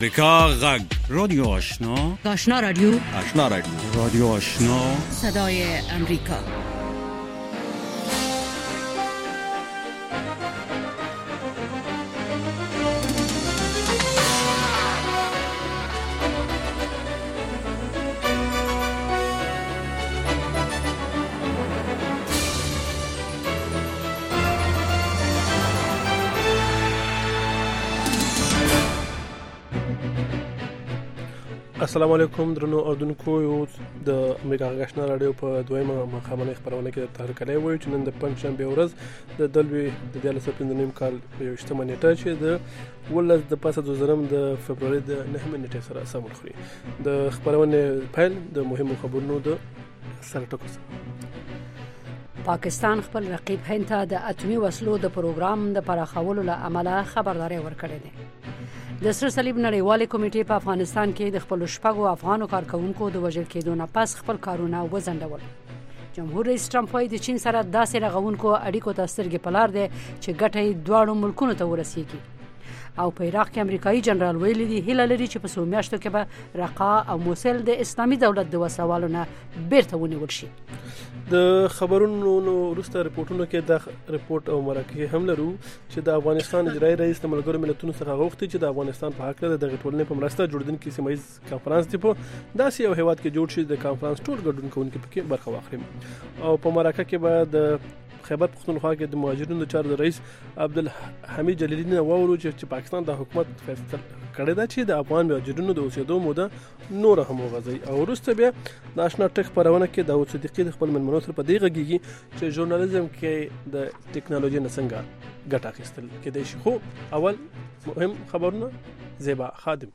امریکا غږ رادیو آشنا رادیو رادیو آشنا صدای امریکا. السلام علیکم درنو اوردونکو د امریکا غږ آشنا رادیو په دویمه مخامخ خبرونه کې تر کله وایي چې نن د پنځشنبه ورځ د دلوي د 19 کال په 28 نیټه چې د ولز د پاسه د زرم د فبراير د 9 نیټه سره سم خوري د خبرونه پیل د مهمو خبرونو د سره ټکو. پاکستان خپل رقیب هند ته د اتمی وسلو د پروګرام د پراخولو له عمله خبرداري ورکړې ده. د سر صلیب نړیوالې کمیټې په افغانستان کې د خپل شپږو افغانو کارکونکو د وژل کېدو نه پس خپل کارونه وزندول. جمهور رئیس ټرمپ وايي د چین سره داسې رغونکو اړیکو ته سترګې په لار دي چې ګټه دواړو ملکونو ته ورسیږي. او په عراق کې امریکایي جنرال ویلي دی هیله لري چې په 2 میاشتو کې به رقا او موصل د اسلامي دولت د وسوالو نه بیرته ونیول شي. د خبرونو وروسته ریپورتونو کې د ریپورت او مرکه هم لرو چې د افغانستان اجرایي رئیس د ملګرو ملتونو څخه غوښتي چې د افغانستان په حق له دغه ټولنې په مرسته جوړیدونکو سیمایي کانفرنس دی په داسې یو هیواد کې جوړ شي د کانفرنس ټول ګډون کوونکي پکې برخه واخلي. او په مرکه کې به د خیبر پختونخوا کې د مهاجرینو د چارو رئیس عبدالحمید جلیلی نه وورو چې پاکستان د حکومت فیصله کړې ده چې د افغان مهاجرینو د اوسېدو موده نور هم وغځي. او وروسته بیا د آشنا ټک خبرونه کې داود صدیقی د خپل منمنو سره په دې غږیږي چې ژورنالیزم کې د ټکنالوژي نه څنګه ګټه اخیستل کېدای شي. خو اول مهم خبرونه زیبا خادم.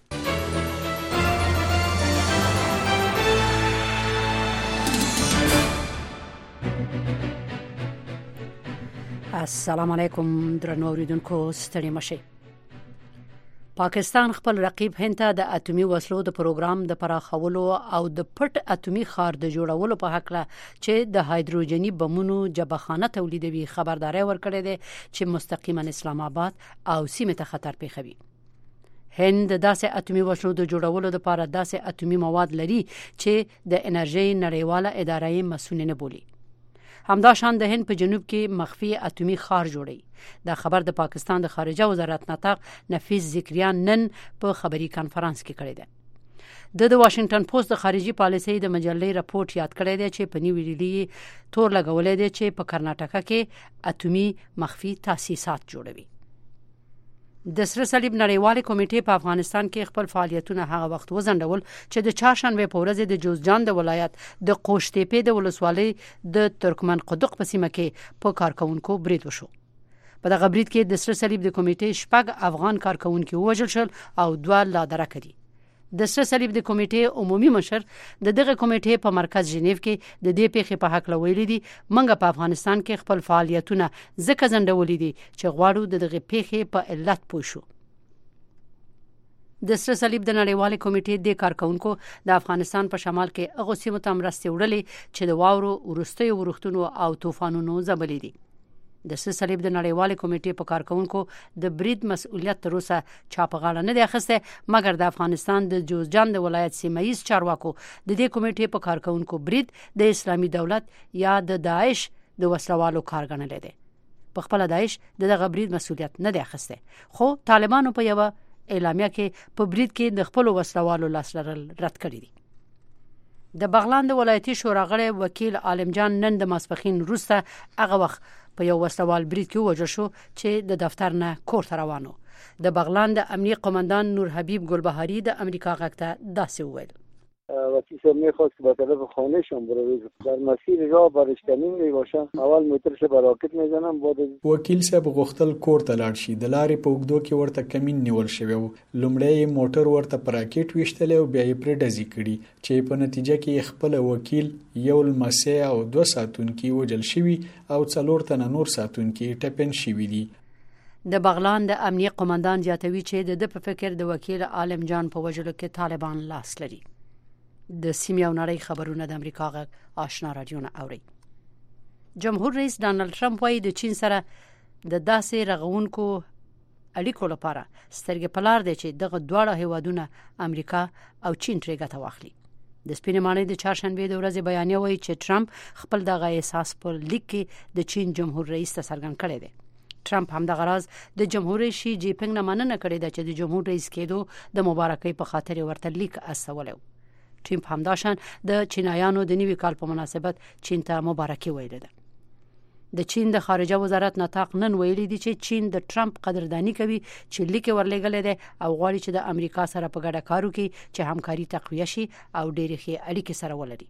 السلام علیکم درنو اوریدونکو ستړي مشئ. پاکستان خپل رقیب هند ته د اتمی وسلو د پروګرام د پراخولو او د پټ اتمی خار د جوړولو په حق له چې د هایدروجني بمونو جبهخانه تولیدوي خبرداري ورکړې ده چې مستقیما اسلام آباد او سیمه ته خطر پیښوي. هند داسې اتمی وسلو د جوړولو لپاره داسې اتمی مواد لري چې د انرژي نړیواله ادارې مسؤل نه بولي. همداشان د هند په جنوب کې مخفي اتمی خار جوړي. دا خبر د پاکستان د خارجه وزارت ناطق نفیس ذکریان نن په خبري کانفرنس کې کړی دی. د واشنگټن پوسټ د خارجي پالیسۍ د مجلې راپورټ یاد کړی دی چې په نیو ډیلی تور لګولې دی چې په کرناټکا کې اتمی مخفي تاسیسات جوړوي. د سر صلیب نړیوالې کمیټې په افغانستان کې خپل فعالیتونه هغه وخت وزندول چې د چهارشنبه په ورځ د جوزجان د ولایت د قوشتېپې د ولسوالۍ د ترکمن قدق په سیمه کې په کارکونکو برید وشو. په دغه برید کې د سر صلیب د کمیټې شپږ افغان کارکونکو وژل شول او 2 لا درک دي. د سر صلیب د کمیټې عمومي مشر د دغه کمیټې په مرکز ژنیو کې د دې پیښې په حق لویل دي منګه په افغانستان کې خپل فعالیتونه ځکه زندولې دي چې غواړو د دغه پیښې په علت پوه شو. د سر صلیب د نړیوالې کمیټې د کارکونکو د افغانستان په شمال کې هغه سیمو ته مرستې وړلې چې د واورو ورستۍ ورښتونو او طوفانونو زبلې دي. د سر صلیب د نړیوالې کمیټې په کارکونکو د برید مسؤلیت تر اوسه چا په غاړه نه دی اخیسته مګر د افغانستان د جوزجان د ولایت سیمایي چارواکو د دې کمیټې په کارکونکو برید د اسلامي دولت یا د داعش د وسلوالو کار ګڼل دي. په خپل داعش دغه برید مسؤلیت نه دی اخیسته خو طالبانو په یو اعلامیه کې په برید کې د خپل وسلوالو لاس لرل رد کړی دي. د بغلان د ولایتي شورا غړی وکیل عالم جان نن د ماسپخین وروسته هغه وخت په یو وسلوال برید کې وژل شو چې د دفتر نه کور ته روانو. د بغلان د امنیه قماندان نور حبیب گلبهاری د امریکا غږ ته داسې وویل: وکیل صاحب میخواست به طرف خانه شم بروید در مسیر راه برشتنین میباشم اول موترش براکت میزنم بعد وکیل صاحب غوښتل کور ته لاړ شي د لارې په اوږدو کې ورته کمین نیول شوی و. لومړی موټر ورته پراکټ ویشتل او بیا یې پرې ډزې کړي چې په نتیجه کې خپل وکیل یو لمسی او 2 ساتونکي وژل شوي او 4 تنه نور ساتونکي ټپین شوي دي. د بغلان د امنیه قماندان زیاتوي چې د په فکر د وکیل عالم جان په وژلو کې طالبان لاس لري. د سیمې او نړۍ خبرونه د امریکا غږ آشنا رادیو نه اوري. جمهور رئیس ډانلډ ټرمپ وايي د چین سره د داسې رغونکو اړیکو لپاره سترګې پلار دی چې دغه دواړه هیوادونه امریکا او چین ترې ګټه واخلي. د سپینې ماڼۍ د چهارشنبه د ورځې بیانیه وایي چې ټرمپ خپل دغه احساس په لیک کې د چین جمهور رئیس ته څرګند کړی دی. ټرمپ هم دغه راز د جمهور رئیس شي جی پینګ نه مننه کړې ده چې د جمهور رئیس کېدو د مبارکۍ په خاطر ورته لیک استولو. ټرمپ هم داشان د چینایانو د نوي کال په مناسبت چین ته مبارکي ویلې ده. د چین د خارجه وزارت نطاق نن ویلي دي چې چین د ټرمپ قدردانی کوي چې لیک ورلېږل دي او غواړي چې د امریکا سره په ګډه کار وکړي چې همکاري تقویه شي او ډېرې ښې اړیکې سره ولري.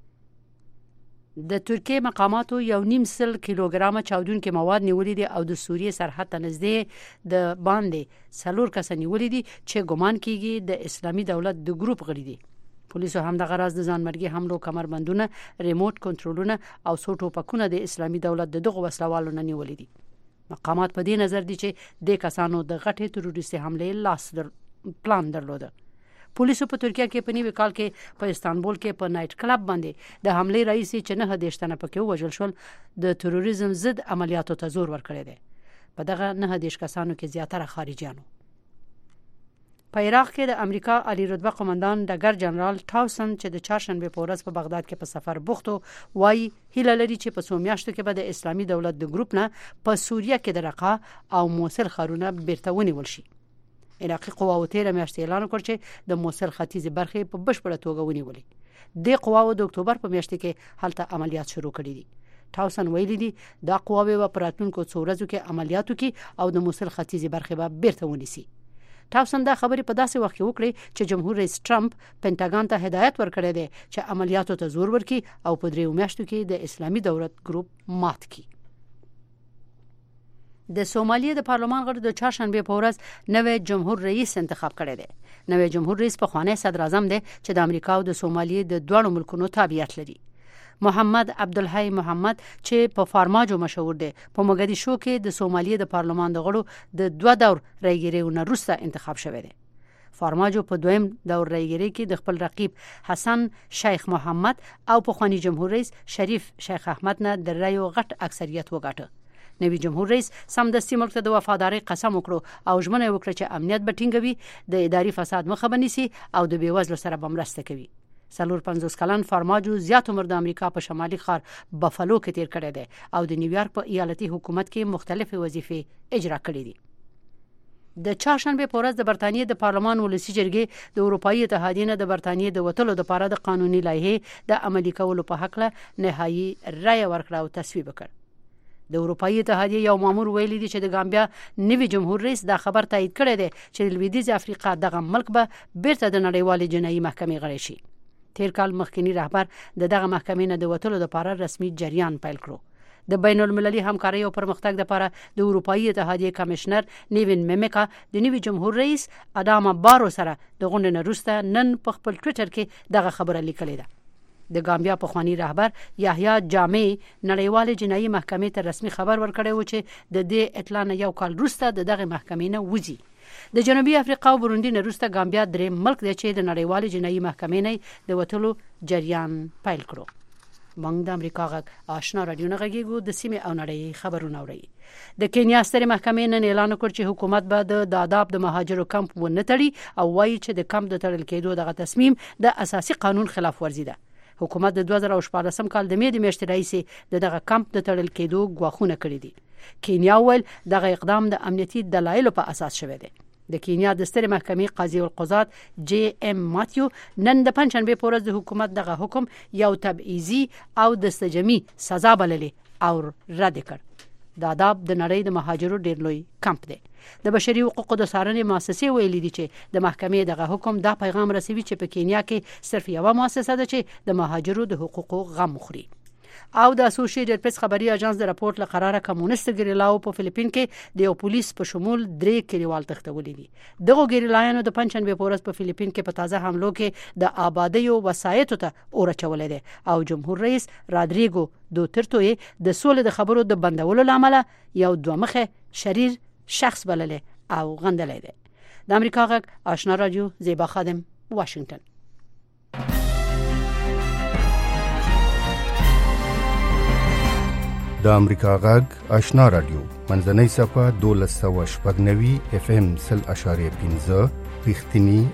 د ترکیه مقاماتو 1.5 کیلوګرام چاودونکي مواد نیولې دي او د سوریې سرحد ته نږدې د باندې 4 کس نیولې دي چې ګومان کیږي د اسلامي دولت د ګروپ غړي دي. پولیسو هم د غراز د ځانمرګي حملو کمربندونه، ریموټ کنټرولونه او څو ټوپکونه د اسلامي دولت دغه وسلوالو نه نیولې دي. مقامات په دې نظر دي چې د کسانو د غټې تروریستي حمله پلان درلوده. پولیسو په ترکیه کې په نیوي کال کې په استانبول کې په نایټ کلب باندې د حمله رئیس چې نه هدیشتنه پکې وژل شول د تروریزم ضد عملیاتو ته زور ورکړی دی. په دغه نه هدیش کسانو کې زیاتره خارجيانو. په عراق کې د امریکا عالی رتبه قومندان ډګر جنرال ټاوسن چې د چهارشنبه په ورځ په بغداد کې په سفر بوختو وایي هیله لري چې په څو میاشتو کې به د اسلامي دولت د ګروپ نه په سوریه کې د رقه او موصل ښارونه بیرته ونیول شي. عراقي قواو 13 میاشتې اعلان وکړ چې د موصل ختیځ برخې په بشپړه توګه ونیولې. د قواو د اکتوبر په میاشت کې هلته عملیات شروع کړي دي. ټاوسن ویلي دي دا قواوې په راتلونکو څو ورځو کې عملیاتو کې او د موصل ختیځ برخې به بیرته ونیسي. ټاوسن دا خبرې په داسې وخت کې وکړي چې جمهور رئیس ټرمپ پینټاګان ته هدایت ورکړی دی چې عملیاتو ته زور ورکړي او په 3 میاشتو کې د اسلامي دولت ګروپ مات کړي. د سومالیې د پارلمان غړو د چهارشنبه په ورځ نوې جمهور رئیس انتخاب کړی دی. نوې جمهور رئیس په خوانی صدر اعظم دی چې د امریکا او د سومالیې د دوه ملکونو تابعیت لري. محمد عبدالحی محمد چې په فارماجو مشهور دی په موګدیشو کې د سومالیې د پارلمان د غړو د 2 دور رایګیریونه وروسته انتخاب شوی دی. فارماجو په دویم دور رایګیری کې د خپل رقیب حسن شیخ محمد او په خوانی جمهور رئیس شریف شیخ احمد نه د رایو غټ اکثریت وګاټه. نوی جمهور رئیس سمدستي ملک ته د وفاداری قسم وکړو او ژمنه وکړه چې امنیت به ټینګوي، د اداري فساد مخه بنيسي او د بیوزلو سره بمرسته کوي. 450 کلن فارماجو زیات عمر د امریکا په شمالي ښار بافالو کې تیر کړی دی او د نیویارک په ایالتي حکومت کې مختلفې وظیفې اجرا کړې دي. د چهارشنبه په ورځ د برتانیې د پارلمان ولسی جرګې د اروپאי اتحادیې نه د برتانیې د وټلو لپاره د قانوني لایحې د عملي کولو په حق له نهایي رائے ورکړه او تصویب وکړ. د اروپאי اتحادیې یو مامور ویلي دی چې د ګامبیا نوی جمهور رئیس دا خبر تایید کړی دی چې د لویدیځ افریقا دغه ملک به بیرته د نړیوالې جنایي محکمې غړی شي. تیر کال مخکنی رهبر دغه محکمې نه د وټلو لپاره رسمي جریان پیل کړو. د بین المللي همکارۍ او پرمختګ لپاره د اروپאי اتحادیې کمشنر نیوین میمیکا د نوي جمهور رئیس اداما بارو سره د غونډې نه وروسته نن په خپل ټوئیټر کې دغه خبره لیکلې ده. د ګامبیا په خوانی رهبر یحیی جامع نړیوالې جنایي محکمې ته رسمي خبر ورکړی و چې د دې اطلاع نه یو کال وروسته دغه محکمې نه وځي. د جنوبي افریقا او بوروندي نه وروسته ګامبیا درې ملک دی چې د نړیوالې جنایي محکمې نه د وټلو جریان پیل کړو. موږ د امریکا غږ آشنا رادیو نه غږیږو د سیمې او نړۍ خبرونه اوري. د کینیا سترې محکمې نن اعلان وکړ چې حکومت به د داداب د مهاجرو کمپ ونه تړي او وایي چې د کمپ د تړل کېدو دغه تصمیم د اساسي قانون خلاف ورزي ده. حکومت د 2014 کال د مې د میاشتې راهیسې دغه کمپ د تړل کېدو غواخونه کړې دي. کینیا ول دغه اقدام د امنیتي دلایلو په اساس شوی دی. د کینیا د سترې محکمې قاضي القضات جی ام ماتیو نن د پنځشنبه په ورځ د حکومت دغه حکم یو تبعیضي او د سجمي سزا بللې او رد کړ. داداب د نړۍ د مهاجرو ډېر لوی کمپ دی. د بشري حقوقو د څارنې مؤسسې ویلي دي چې د محکمې دغه حکم دا پیغام رسوي چې په کینیا کې صرف یو مؤسسه ده چې د مهاجرو د حقوقو غم خوري. او د اسوسییټډ پریس خبري اژانس د راپورټ لقراره کمونیست ګریلاو په فلیپین کې د یو پولیس په شمول 3 کلیوال تختولې دي. دغه ګریلایانو د پنځشنبه په ورځ په فلیپین کې په تازه حملو کې د آبادیو وسایتو ته اور اچولې دي او جمهور رئیس رادریګو دوترتو د سولې د خبرو د بندولو لامل یو دوه مخه شریر شخص بللې او غندلې دي. د امریکا غږ آشنا رادیو زیبا خادم واشنگټن. د امریکا غږ آشنا رادیو منځنۍ صفه 1290 FM 0.15 رښتینی